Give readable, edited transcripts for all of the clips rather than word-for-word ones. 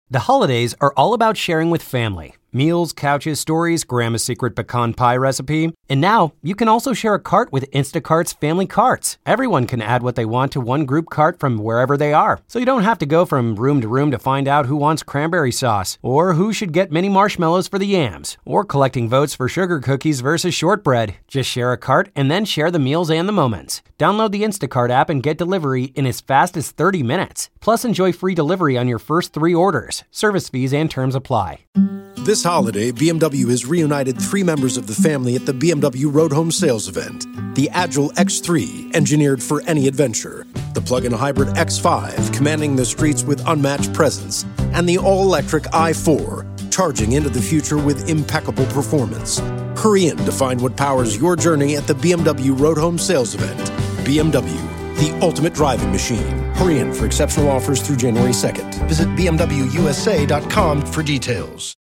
The holidays are all about sharing with family. Meals, couches, stories, Grandma's secret pecan pie recipe. And now, you can also share a cart with Instacart's Family Carts. Everyone can add what they want to one group cart from wherever they are. So you don't have to go from room to find out who wants cranberry sauce, or who should get mini marshmallows for the yams, or collecting votes for sugar cookies versus shortbread. Just share a cart and then share the meals and the moments. Download the Instacart app and get delivery in as fast as 30 minutes. Plus, enjoy free delivery on your first 3 orders. Service fees and terms apply. This holiday, BMW has reunited 3 members of the family at the BMW Road Home Sales Event. The Agile X3, engineered for any adventure. The plug-in hybrid X5, commanding the streets with unmatched presence. And the all-electric i4, charging into the future with impeccable performance. Hurry in to find what powers your journey at the BMW Road Home Sales Event. BMW, the ultimate driving machine. Hurry in for exceptional offers through January 2nd. Visit BMWUSA.com for details.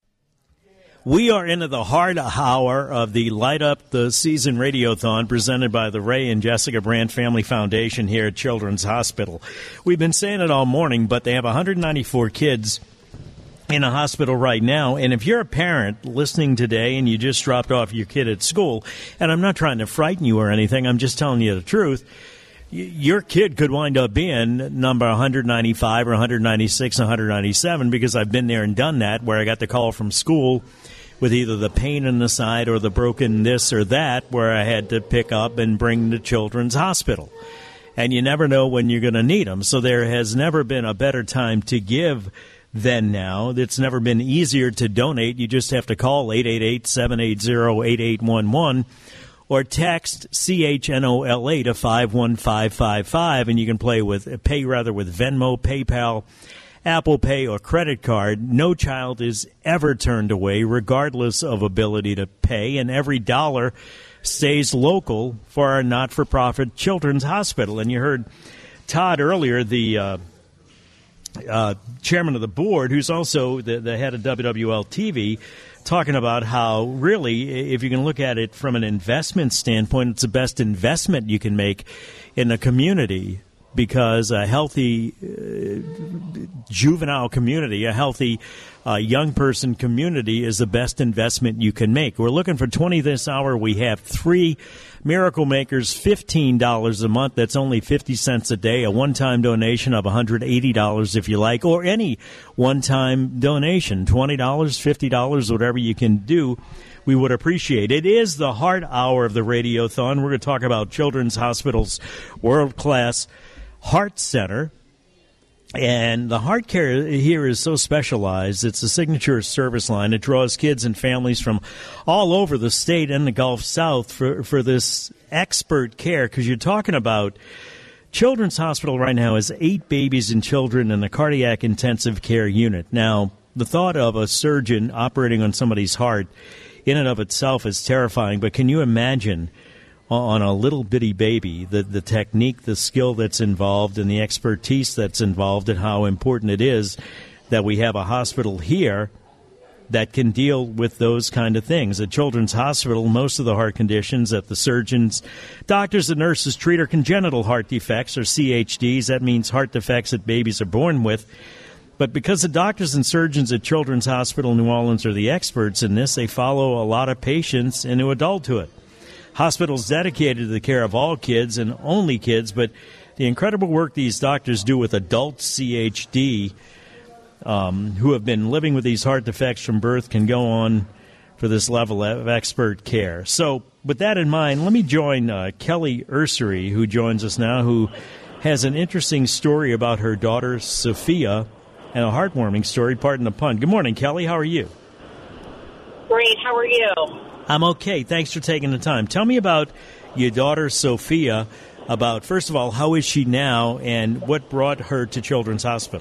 We are into the hard hour of the Light Up the Season Radiothon presented by the Ray and Jessica Brandt Family Foundation here at Children's Hospital. We've been saying it all morning, but they have 194 kids in a hospital right now. And if you're a parent listening today and you just dropped off your kid at school, and I'm not trying to frighten you or anything, I'm just telling you the truth, your kid could wind up being number 195 or 196, 197, because I've been there and done that, where I got the call from school with either the pain in the side or the broken this or that, where I had to pick up and bring to Children's Hospital. And you never know when you're going to need them. So there has never been a better time to give than now. It's never been easier to donate. You just have to call 888-780-8811 or text CHNOLA to 51555, and you can pay with Venmo, PayPal, Apple Pay, or credit card. No child is ever turned away, regardless of ability to pay, and every dollar stays local for our not-for-profit Children's Hospital. And you heard Todd earlier, the chairman of the board, who's also the head of WWL-TV, talking about how really, if you can look at it from an investment standpoint, it's the best investment you can make in the community, because a healthy juvenile community, a healthy young person community is the best investment you can make. We're looking for 20 this hour. We have 3 Miracle Makers, $15 a month. That's only 50 cents a day, a one-time donation of $180 if you like, or any one-time donation, $20, $50, whatever you can do. We would appreciate it. It is the hard hour of the Radiothon. We're going to talk about Children's Hospital's world-class Heart Center. And the heart care here is so specialized. It's a signature service line. It draws kids and families from all over the state and the Gulf South for this expert care, because you're talking about Children's Hospital right now has 8 babies and children in the cardiac intensive care unit. Now, the thought of a surgeon operating on somebody's heart in and of itself is terrifying, but can you imagine on a little bitty baby, the technique, the skill that's involved, and the expertise that's involved, and how important it is that we have a hospital here that can deal with those kind of things. At Children's Hospital, most of the heart conditions that the surgeons, doctors, and nurses treat are congenital heart defects, or CHDs. That means heart defects that babies are born with. But because the doctors and surgeons at Children's Hospital New Orleans are the experts in this, they follow a lot of patients into adulthood. Hospitals dedicated to the care of all kids and only kids, but the incredible work these doctors do with adult CHD who have been living with these heart defects from birth can go on for this level of expert care. So with that in mind, let me join Kelly Ursery, who joins us now, who has an interesting story about her daughter, Sophia, and a heartwarming story, pardon the pun. Good morning, Kelly. How are you? Great. How are you? I'm okay. Thanks for taking the time. Tell me about your daughter, Sophia, about, first of all, how is she now, and what brought her to Children's Hospital?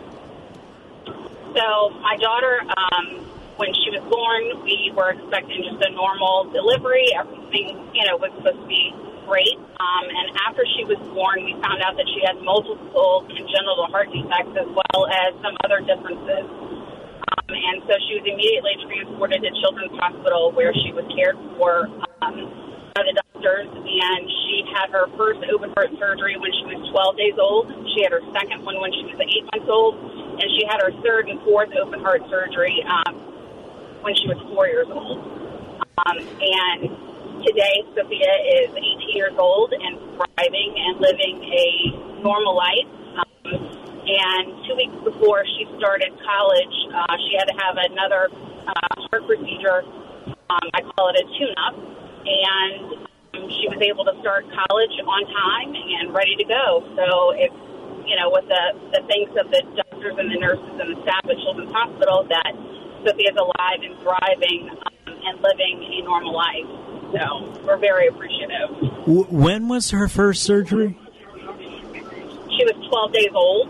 So my daughter, when she was born, we were expecting just a normal delivery. Everything, was supposed to be great. And after she was born, we found out that she had multiple congenital heart defects as well as some other differences. And so she was immediately transported to Children's Hospital, where she was cared for by the doctors. And she had her first open heart surgery when she was 12 days old. She had her second one when she was 8 months old. and she had her third and fourth open heart surgery when she was 4 years old. And today, Sophia is 18 years old and thriving and living a normal life. And 2 weeks before she started college, she had to have another heart procedure. I call it a tune-up. And she was able to start college on time and ready to go. So it's, with the thanks of the doctors and the nurses and the staff at Children's Hospital, that Sophia's alive and thriving and living a normal life. So we're very appreciative. When was her first surgery? She was 12 days old.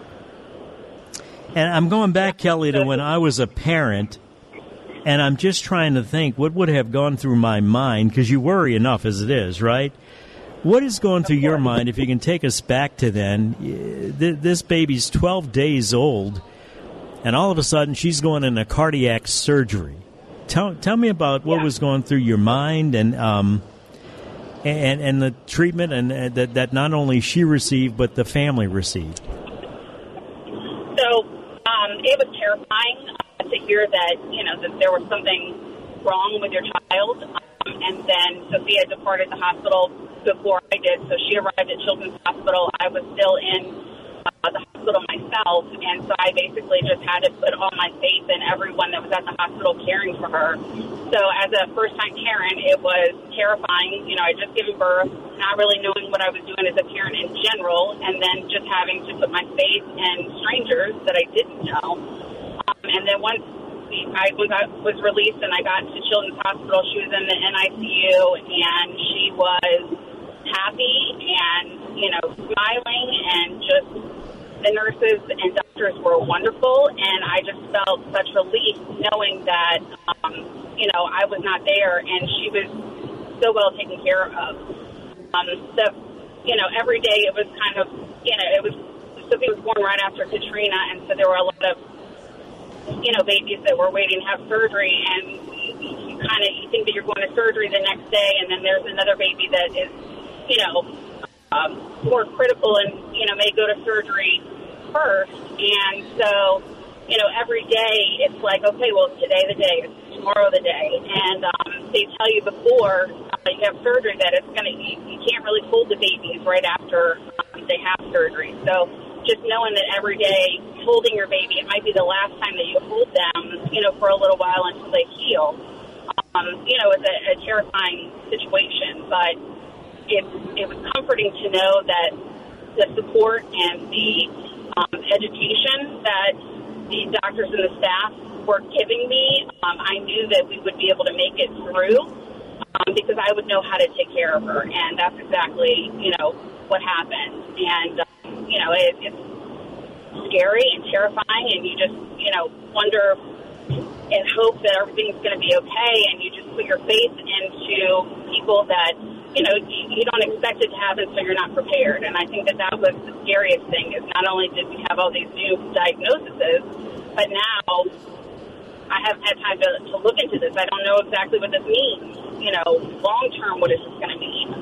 And I'm going back, Kelly, to when I was a parent, and I'm just trying to think what would have gone through my mind, because you worry enough as it is, right? What is going through your mind, if you can take us back to then? This baby's 12 days old, and all of a sudden she's going in a cardiac surgery. Tell me about what was going through your mind and the treatment and that not only she received but the family received. So it was terrifying to hear that that there was something wrong with your child, and then Sophia departed the hospital before I did. So she arrived at Children's Hospital. I was still in the hospital myself, and so I basically just had to put all my faith in everyone that was at the hospital caring for her. So as a first-time parent, it was terrifying. I'd just given birth, not really knowing what I was doing as a parent in general, and then just having to put my faith in strangers that I didn't know. And then once I was released and I got to Children's Hospital, she was in the NICU, and she was happy and, smiling, and just the nurses and doctors were wonderful, and I just felt such relief knowing that, I was not there, and she was so well taken care of. Every day it was kind of, Sophie was born right after Katrina, and so there were a lot of, babies that were waiting to have surgery, and you think that you're going to surgery the next day, and then there's another baby that is, more critical and, may go to surgery first. And so, every day it's like, okay, well, today the day, it's tomorrow the day. And they tell you before you have surgery that it's you can't really hold the babies right after they have surgery. So just knowing that every day holding your baby, it might be the last time that you hold them, for a little while until they heal. It's a terrifying situation, but it was comforting to know that the support and the education that the doctors and the staff were giving me, I knew that we would be able to make it through because I would know how to take care of her, and that's exactly, what happened. And, it's scary and terrifying, and you just, wonder and hope that everything's going to be okay, and you just put your faith into people that, you don't expect it to happen, so you're not prepared. And I think that was the scariest thing, is not only did we have all these new diagnoses, but now I haven't had time to look into this. I don't know exactly what this means. Long-term, what is this going to mean?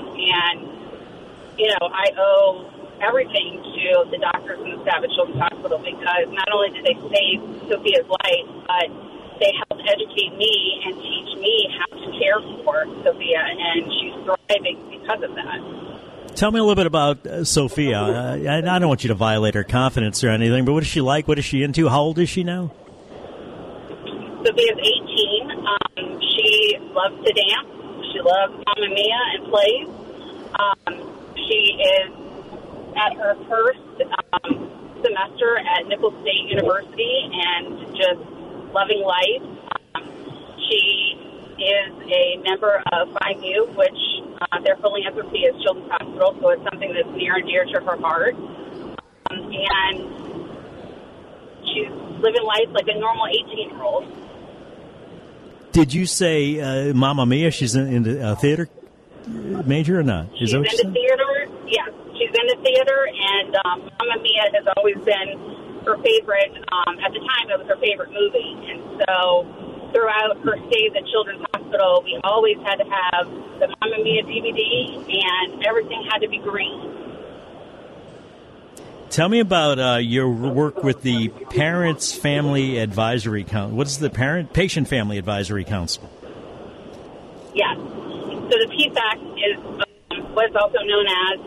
I owe everything to the doctors and the staff at Children's Hospital, because not only did they save Sophia's life, but they helped educate me and teach me how to care for Sophia, and she's thriving because of that. Tell me a little bit about Sophia. I don't want you to violate her confidence or anything, but what is she like? What is she into? How old is she now? Sophia's 18. She loves to dance. She loves Mamma Mia and plays. She is at her first semester at Nicholls State University and just loving life. She is a member of FIMU, which their philanthropy is Children's Hospital, so it's something that's near and dear to her heart. And she's living life like a normal 18-year-old. Did you say Mamma Mia? She's in a theater major or not? She's into theater. Yes, she's into theater, and Mamma Mia has always been her favorite. At the time, it was her favorite movie, and so throughout her stays at Children's Hospital, we always had to have the Mamma Mia DVD, and everything had to be green. Tell me about your work with the Parents Family Advisory Council. What is the Patient Family Advisory Council? Yes. So the PFAC is what's also known as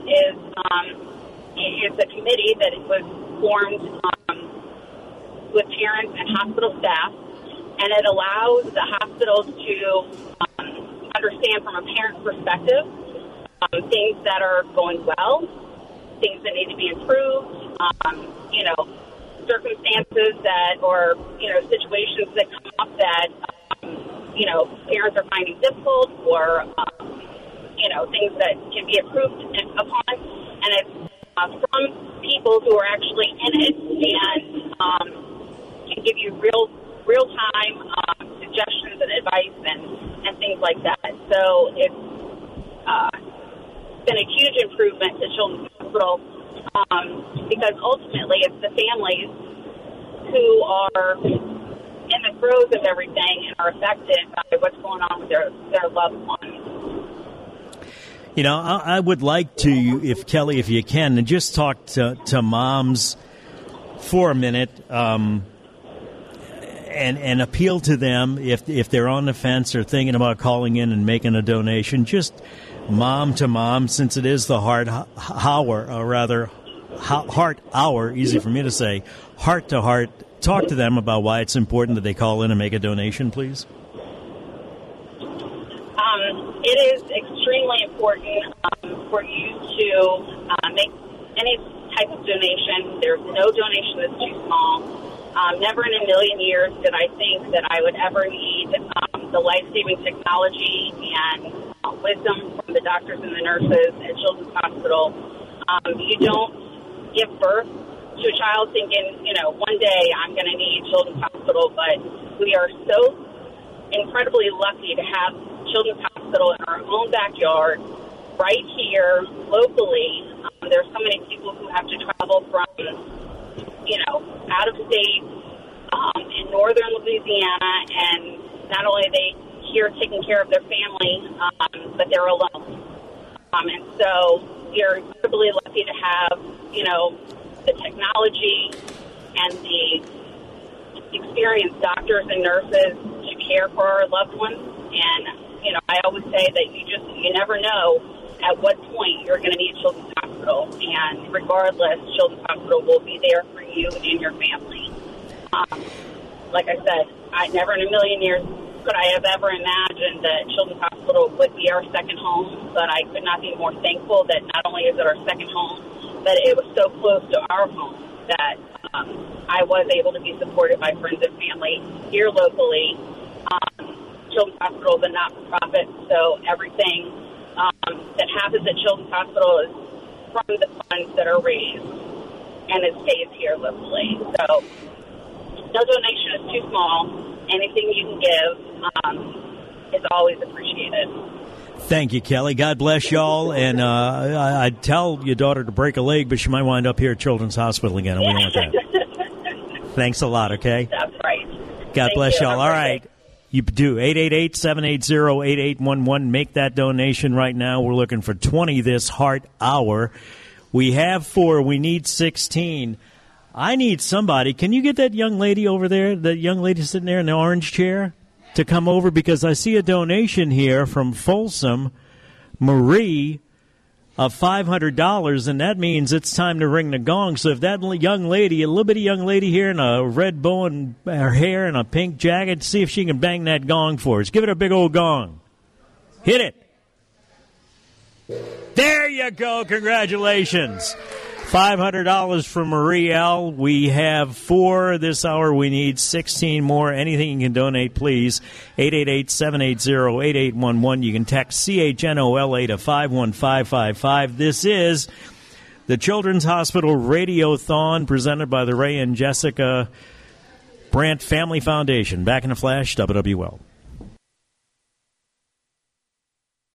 is a committee that was formed with parents and hospital staff, and it allows the hospitals to understand from a parent perspective things that are going well, things that need to be improved, circumstances that, or, situations that come up that, parents are finding difficult, or, things that can be improved upon. And it's from people who are actually in it and can give you real-time suggestions and advice and things like that. So it's been a huge improvement to Children's Hospital because ultimately it's the families who are in the throes of everything and are affected by what's going on with their loved ones. I would like to, if Kelly, if you can, just talk to moms for a minute and appeal to them if they're on the fence or thinking about calling in and making a donation, just mom to mom, since it is the heart hour, easy for me to say, heart to heart. Talk to them about why it's important that they call in and make a donation, please. It is extremely important for you to make any type of donation. There's no donation that's too small. Never in a million years did I think that I would ever need the life-saving technology and wisdom from the doctors and the nurses at Children's Hospital. You don't give birth to a child thinking, one day I'm going to need Children's Hospital, but we are so incredibly lucky to have Children's Hospital in our own backyard, right here, locally. There's so many people who have to travel from, out of state in northern Louisiana, and not only are they here taking care of their family, but they're alone. And so you're incredibly lucky to have, the technology and the experienced doctors and nurses to care for our loved ones. And, I always say that you never know at what point you're going to need Children's Hospital. And regardless, Children's Hospital will be there for you and your family. Like I said, I never in a million years could I have ever imagined that Children's Hospital would be our second home, but I could not be more thankful that not only is it our second home, but it was so close to our home that I was able to be supported by friends and family here locally. Children's Hospital is a not-for-profit, so everything that happens at Children's Hospital is from the funds that are raised, and it stays here locally. So no donation is too small. Anything you can give is always appreciated. Thank you, Kelly. God bless y'all. And I'd tell your daughter to break a leg, but she might wind up here at Children's Hospital again, and we don't want that. Thanks a lot, okay? That's right. God bless y'all. All right. You do. 888-780-8811. Make that donation right now. We're looking for 20 this heart hour. We have 4. We need 16. I need somebody. Can you get that young lady over there, the young lady sitting there in the orange chair, to come over? Because I see a donation here from Folsom, Marie, of $500, and that means it's time to ring the gong. So if that young lady, a little bitty young lady here in a red bow in her hair and a pink jacket, see if she can bang that gong for us. Give it a big old gong. Hit it. There you go. Congratulations. $500 from Marie L. We have 4 this hour. We need 16 more. Anything you can donate, please. 888-780-8811. You can text CHNOLA to 51555. This is the Children's Hospital Radiothon presented by the Ray and Jessica Brandt Family Foundation. Back in a flash, WWL.